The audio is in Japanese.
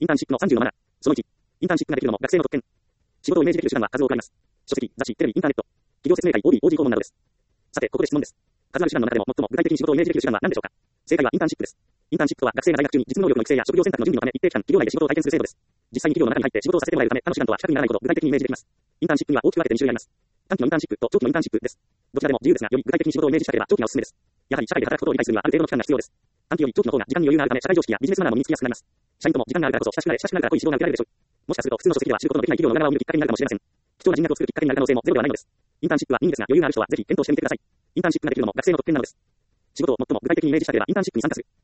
インターンシップの30のマナー。その1、インターンシップができるのも学生の特権。仕事をイメージできる手段は数多くあります。書籍、雑誌、テレビ、インターネット、企業説明会、OB、OG 訪問などです。さて、ここで質問です。数ある手段の中でも最も具体的に仕事をイメージできる手段は何でしょうか。正解はインターンシップです。インターンシップとは学生が在学中に実務能力の育成や職業選択の準備のため一定期間企業内で仕事を体験する制度です。実際に企業の中に入って仕事をさせてもらえるため他の手段とは比較にならないほど具体的にイメージできます。インターンシップには大きく分けて2種類あります。短期のインターンシップと長期のインターンシップです。どちらでも自由ですが、より具体的に仕事をイメージしたければ長期がおすすめです。やはり社会で働くことを理解するにはある程度の期間が必要です。短期より長期の方が時間に余裕があるため社会常識やビジネスマナーも身につきやすくなります。社員とも時間があるからこそ親しくなれば濃い指導が受けられるでしょう。もしかすると普通の書籍では知ることのできない企業の裏側を見るきっかけになるかもしれません。貴重な人脈を作るきっかけになる可能性もゼロではないのです。インターンシップは任意ですが余裕がある人はぜひ検討してみてください。インターンシップができるのも学生の特権なのです。仕事を最も具体的にイメージしたければインターンシップに参加する。